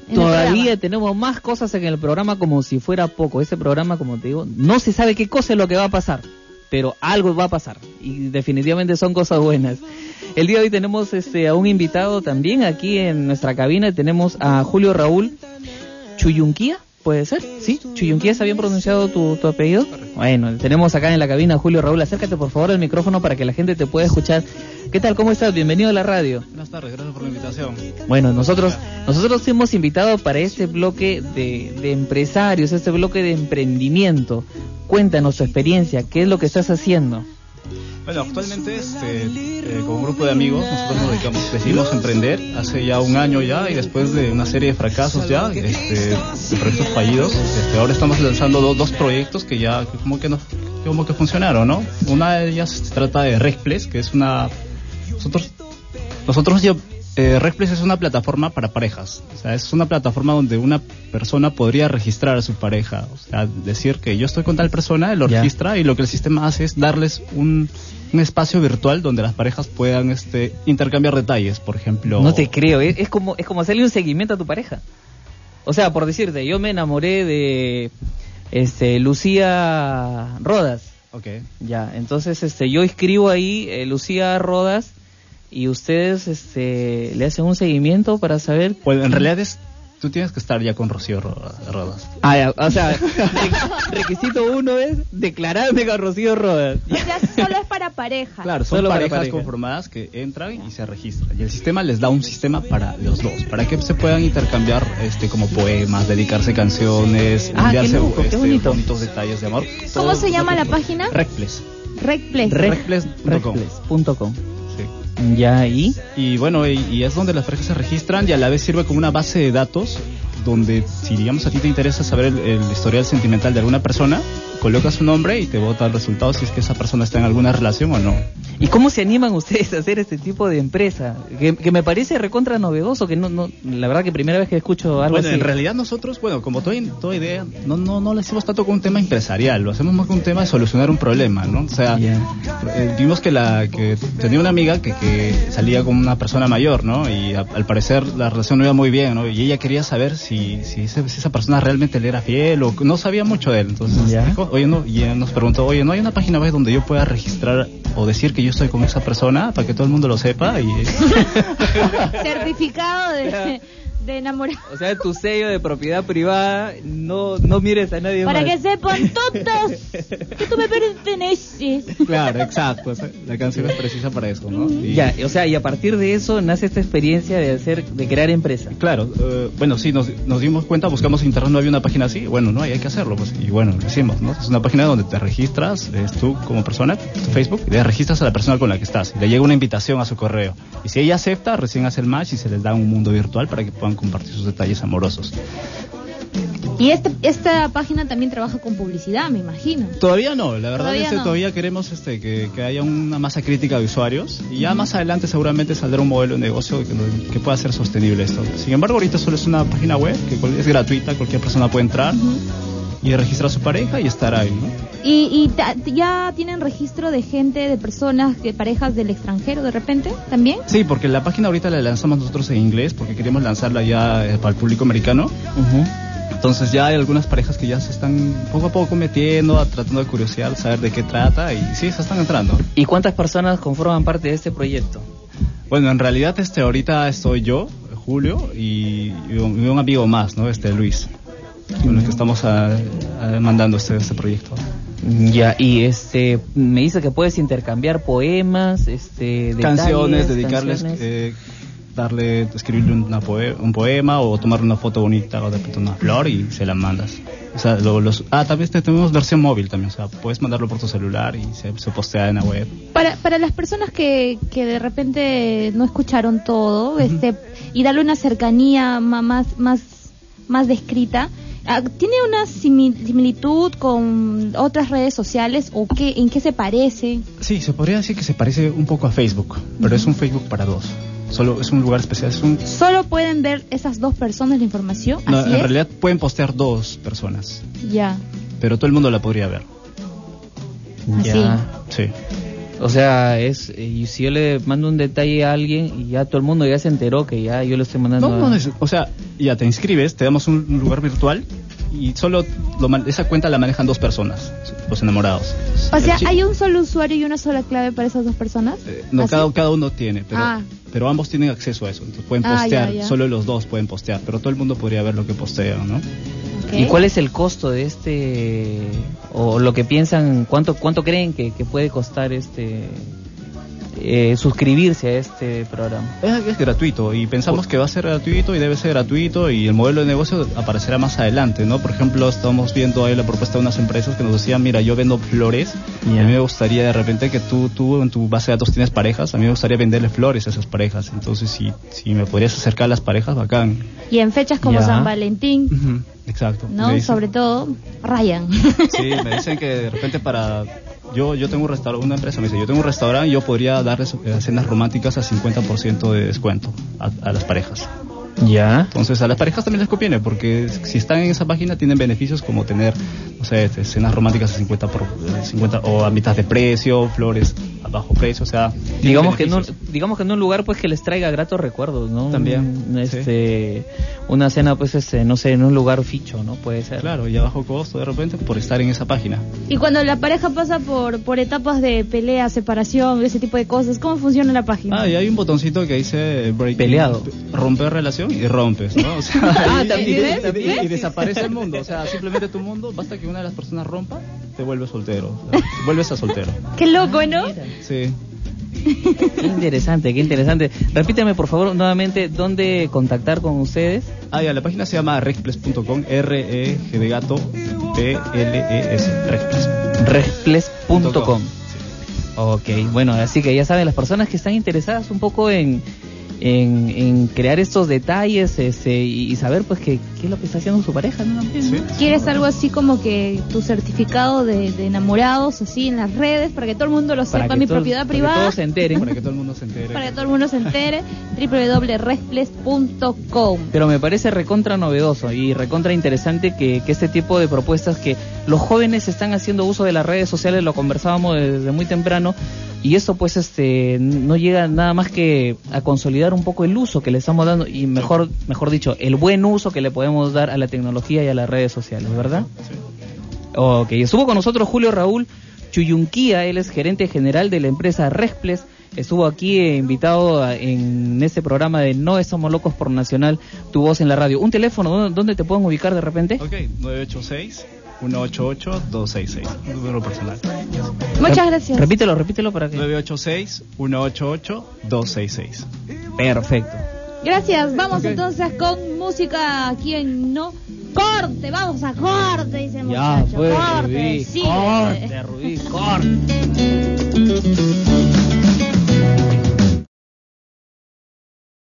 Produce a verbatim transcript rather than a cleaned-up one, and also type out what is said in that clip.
Todavía tenemos más cosas en el programa como si fuera poco. Ese programa, como te digo, no se sabe qué cosa es lo que va a pasar, pero algo va a pasar y definitivamente son cosas buenas. El día de hoy tenemos este a un invitado también aquí en nuestra cabina. Tenemos a Julio Raúl Chuyunquía, ¿puede ser? ¿Sí? ¿Chuyunquía está bien pronunciado tu, tu apellido? Bueno, tenemos acá en la cabina a Julio Raúl. Acércate por favor al micrófono para que la gente te pueda escuchar. ¿Qué tal? ¿Cómo estás? Bienvenido a la radio. Buenas tardes, gracias por la invitación. Bueno, nosotros nosotros hemos invitado para este bloque de, de empresarios, este bloque de emprendimiento. Cuéntanos tu experiencia, ¿qué es lo que estás haciendo? Bueno, actualmente este, eh, con un grupo de amigos nosotros nos dedicamos, decidimos emprender hace ya un año ya, y después de una serie de fracasos ya, este, de proyectos fallidos, este, ahora estamos lanzando do, dos proyectos que ya que como que no, como que funcionaron, ¿no? Una de ellas se trata de Regplace, que es una nosotros nosotros ya Eh, Regplace es una plataforma para parejas, o sea, es una plataforma donde una persona podría registrar a su pareja, o sea, decir que yo estoy con tal persona, él lo yeah. registra, y lo que el sistema hace es darles un, un espacio virtual donde las parejas puedan este intercambiar detalles, por ejemplo. No te creo, es, es como es como hacerle un seguimiento a tu pareja. O sea, por decirte, yo me enamoré de este Lucía Rodas. Okay. Ya, entonces este yo escribo ahí eh, Lucía Rodas. Y ustedes este, le hacen un seguimiento para saber... Pues en realidad es, tú tienes que estar ya con Rocío Rodas. Ah, ya, o sea, requisito uno es declararme con Rocío Rodas. O sea, solo es para parejas. Claro, son solo parejas pareja. conformadas que entran y se registran. Y el sistema les da un sistema para los dos, para que se puedan intercambiar este como poemas, dedicarse canciones, ah, enviarse lujo, este, bonito. bonitos detalles de amor. ¿Cómo se llama la página? Regplace. Regplace. Regplace punto com. Sí. Ya, ¿y? Y bueno, y, y es donde las parejas se registran y a la vez sirve como una base de datos donde si digamos a ti te interesa saber el, el historial sentimental de alguna persona, colocas su nombre y te bota el resultado si es que esa persona está en alguna relación o no. ¿Y cómo se animan ustedes a hacer este tipo de empresa? Que, que me parece recontra novedoso, que no, no, la verdad que primera vez que escucho algo bueno, así. En realidad nosotros, bueno, como toda, toda idea, no, no, no lo hacemos tanto con un tema empresarial, lo hacemos más con un tema de solucionar un problema, ¿no? O sea, yeah. eh, vimos que la que tenía una amiga que, que salía con una persona mayor, ¿no? Y a, al parecer la relación no iba muy bien, ¿no? Y ella quería saber si, si, ese, si esa persona realmente le era fiel o no sabía mucho de él. Entonces, yeah. dijo, oye, no, y él nos preguntó, oye, ¿no hay una página web donde yo pueda registrar o decir que yo estoy con esa persona para que todo el mundo lo sepa? Y certificado de, de enamorado. O sea, tu sello de propiedad privada, no no mires a nadie para más. Que sepan todos que tú me perteneces. Claro, exacto. La canción es precisa para eso, ¿no? Y... Ya, o sea, y a partir de eso nace esta experiencia de hacer, de crear empresa. Claro, uh, bueno, sí, nos, nos dimos cuenta, buscamos en internet, no había una página así, bueno, no, hay que hacerlo, pues, y bueno, lo hicimos, ¿no? Es una página donde te registras, es tú como persona, tu Facebook, y le registras a la persona con la que estás, y le llega una invitación a su correo, y si ella acepta, recién hace el match y se les da un mundo virtual para que puedan compartir sus detalles amorosos. Y este, esta página también trabaja con publicidad, me imagino. Todavía no, la verdad todavía es que no. todavía queremos este que, que haya una masa crítica de usuarios y ya uh-huh. más adelante seguramente saldrá un modelo de negocio que, que pueda ser sostenible esto. Sin embargo, ahorita solo es una página web que es gratuita, cualquier persona puede entrar uh-huh. y registrar a su pareja y estar ahí, ¿no? ¿Y, y ta, ya tienen registro de gente, de personas, de parejas del extranjero de repente también? Sí, porque la página ahorita la lanzamos nosotros en inglés porque queremos lanzarla ya eh, para el público americano. Uh-huh. Entonces ya hay algunas parejas que ya se están poco a poco metiendo, tratando de curiosear, saber de qué trata y sí, se están entrando. ¿Y cuántas personas conforman parte de este proyecto? Bueno, en realidad este ahorita estoy yo, Julio, y, y, un, y un amigo más, ¿no? Este Luis, con el que estamos a, a, mandando este, este proyecto. Ya, y este, me dice que puedes intercambiar poemas, este, detalles, canciones, dedicarles... canciones. Eh, darle, escribirle una poe- un poema o tomarle una foto bonita o de repente una flor y se la mandas. O sea, lo, los, ah, también tenemos versión móvil también, o sea, puedes mandarlo por tu celular y se, se postea en la web. Para para las personas que, que de repente no escucharon todo, uh-huh. este y darle una cercanía más más más descrita, ¿tiene una similitud con otras redes sociales o qué, en qué se parece? Sí, se podría decir que se parece un poco a Facebook, pero uh-huh. es un Facebook para dos. Solo es un lugar especial. Es un... ¿Solo pueden ver esas dos personas la información? No, ¿Así en es? realidad pueden postear dos personas. Ya. Pero todo el mundo la podría ver. Así. Ya. Sí. O sea, es y si yo le mando un detalle a alguien y ya todo el mundo ya se enteró que ya yo le estoy mandando... No, no, no, o sea, ya te inscribes, te damos un lugar virtual y solo lo, esa cuenta la manejan dos personas, los enamorados. O sea, chi- ¿hay un solo usuario y una sola clave para esas dos personas? Eh, no, ¿Así? cada, cada uno tiene, pero, Ah. pero ambos tienen acceso a eso, entonces pueden Ah, postear, ya, ya. solo los dos pueden postear, pero todo el mundo podría ver lo que postean, ¿no? Ok. ¿Y cuál es el costo de este, o lo que piensan, cuánto cuánto creen que, que puede costar este eh, suscribirse a este programa? Es, es gratuito y pensamos que va a ser gratuito y debe ser gratuito y el modelo de negocio aparecerá más adelante, ¿no? Por ejemplo, estamos viendo ahí la propuesta de unas empresas que nos decían, mira, yo vendo flores y Ya. a mí me gustaría de repente que tú, tú en tu base de datos tienes parejas, a mí me gustaría venderle flores a esas parejas, entonces si, si me podrías acercar a las parejas, bacán. Y en fechas como Ya. San Valentín, Ujú, exacto. ¿no? Me dicen- Sobre todo, Ryan. Sí, me dicen que de repente para... Yo yo tengo un restaurante, una empresa me dice, yo tengo un restaurante y yo podría darles eh, cenas románticas a cincuenta por ciento de descuento a, a las parejas. Ya. Entonces a las parejas también les conviene porque si están en esa página tienen beneficios como tener, no sé, este, cenas románticas a cincuenta por cincuenta o a mitad de precio, flores a bajo precio, o sea, tienen Digamos que, en un, beneficios. digamos que en un lugar pues que les traiga gratos recuerdos, ¿no? También, Un- este, una cena pues este, no sé, en un lugar ficho, ¿no? Puede ser. Claro, y a bajo costo de repente por estar en esa página. Y cuando la pareja pasa por por etapas de pelea, separación, ese tipo de cosas, ¿cómo funciona la página? Ah, y hay un botoncito que dice break, Peleado. romper relación y rompes, ¿no? O sea, Ah, y- también, y, y- también. y desaparece el mundo, o sea, simplemente tu mundo, basta que una de las personas rompa, te vuelves soltero, o sea, vuelves a soltero. Qué loco, ¿no? Sí. Qué interesante, qué interesante. Repíteme por favor nuevamente dónde contactar con ustedes. Ah, ya, la página se llama regples punto com, R E G de gato, P L E S, regples. regples punto com. Sí. Ok, bueno, así que ya saben, las personas que están interesadas un poco en, en, en crear estos detalles este, y, y saber pues que, qué es lo que está haciendo su pareja, ¿no? También, ¿no? Sí. ¿Quieres algo así como que tu certificado de, de enamorados, así en las redes, para que todo el mundo lo Para sepa, que mi todos- propiedad para que privada? todos se enteren. Para que todo el mundo se entere. Para que todo el mundo se entere, doble u doble u doble punto regples punto com. Pero me parece recontra novedoso y recontra interesante que, que este tipo de propuestas que los jóvenes están haciendo uso de las redes sociales, lo conversábamos desde muy temprano, y esto pues este no llega nada más que a consolidar un poco el uso que le estamos dando y mejor mejor dicho, el buen uso que le podemos dar a la tecnología y a las redes sociales, ¿verdad? Sí. Ok, estuvo con nosotros Julio Raúl Chuyunquía, él es gerente general de la empresa Regples. Estuvo aquí eh, invitado a- en este programa de No Somos Locos por Nacional, Tu Voz en la Radio. Un teléfono, ¿dónde, dónde te pueden ubicar de repente? Ok, nueve ocho seis, uno ocho ocho, dos seis seis, número personal. Muchas Rep- gracias. Repítelo, repítelo para que... nueve ocho seis, uno ocho ocho, dos seis seis. Perfecto. Gracias. Vamos Ok. entonces con música aquí en No Corte. Vamos a corte, dice el Ya, muchacho. pues, corte, Rubí, sí. corte, Rubí, corte.